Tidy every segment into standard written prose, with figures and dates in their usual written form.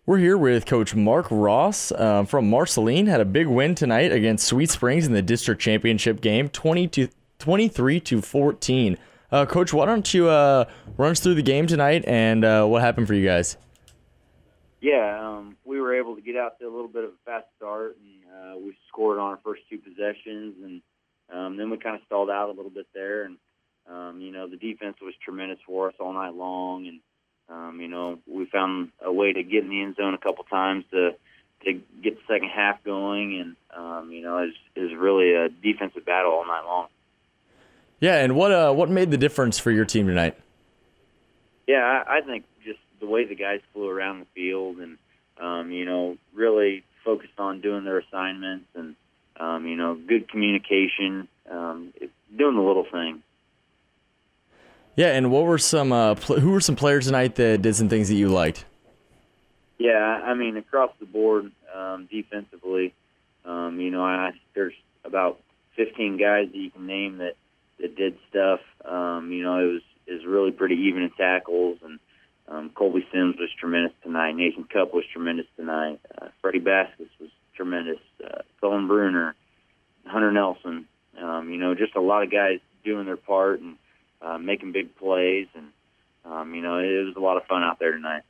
We're here with Coach Mark Ross from Marceline. Had a big win tonight against Sweet Springs in the district championship game, 23-14. Coach, why don't you run us through the game tonight and what happened for you guys? Yeah, we were able to get out to a little bit of a fast start, and we scored on our first two possessions, and then we kind of stalled out a little bit there. And the defense was tremendous for us all night long, and we found a way to get in the end zone a couple times to get the second half going, and it was really a defensive battle all night long. Yeah, and what made the difference for your team tonight? Yeah, I think just the way the guys flew around the field and, really focused on doing their assignments and, good communication, doing the little things. Yeah, and what were some who were some players tonight that did some things that you liked? Yeah, I mean, across the board, defensively, there's about 15 guys that you can name that did stuff. It was really pretty even in tackles, and Colby Sims was tremendous tonight. Nathan Cup was tremendous tonight. Freddie Baskus was tremendous. Philip Bruner, Hunter Nelson, just a lot of guys doing their part and making big plays, and it was a lot of fun out there tonight.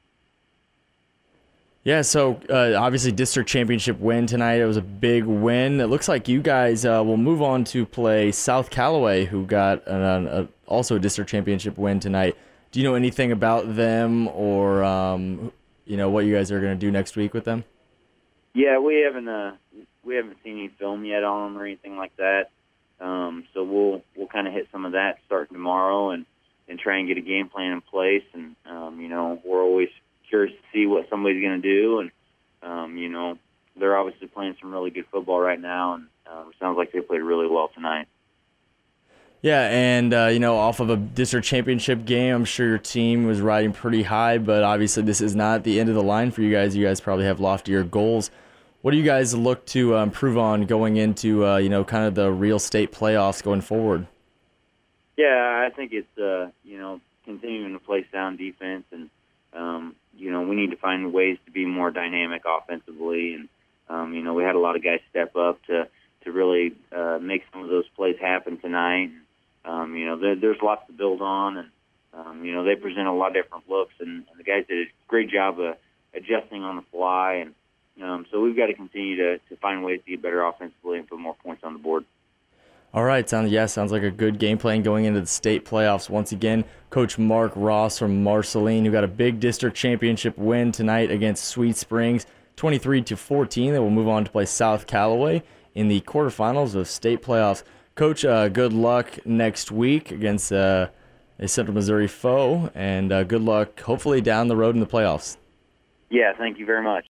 Yeah, so obviously district championship win tonight. It was a big win. It looks like you guys will move on to play South Callaway, who got also a district championship win tonight. Do you know anything about them, or what you guys are going to do next week with them? Yeah, we haven't seen any film yet on them or anything like that. So we'll kind of hit some of that starting tomorrow and try and get a game plan in place. And we're always curious to see what somebody's going to do. And they're obviously playing some really good football right now, and it sounds like they played really well tonight. Yeah, and off of a district championship game, I'm sure your team was riding pretty high, but obviously this is not the end of the line for you guys. You guys probably have loftier goals. What do you guys look to improve on going into kind of the real state playoffs going forward? Yeah, I think it's continuing to play sound defense, and we need to find ways to be more dynamic offensively, and we had a lot of guys step up to really make some of those plays happen tonight. There's lots to build on, and they present a lot of different looks, and the guys did a great job of adjusting on the fly, and so we've got to continue to find ways to get better offensively and put more points on the board. All right, sounds like a good game plan going into the state playoffs. Once again, Coach Mark Ross from Marceline, who got a big district championship win tonight against Sweet Springs, 23-14. They will move on to play South Callaway in the quarterfinals of state playoffs. Coach, good luck next week against a Central Missouri foe, and good luck hopefully down the road in the playoffs. Yeah, thank you very much.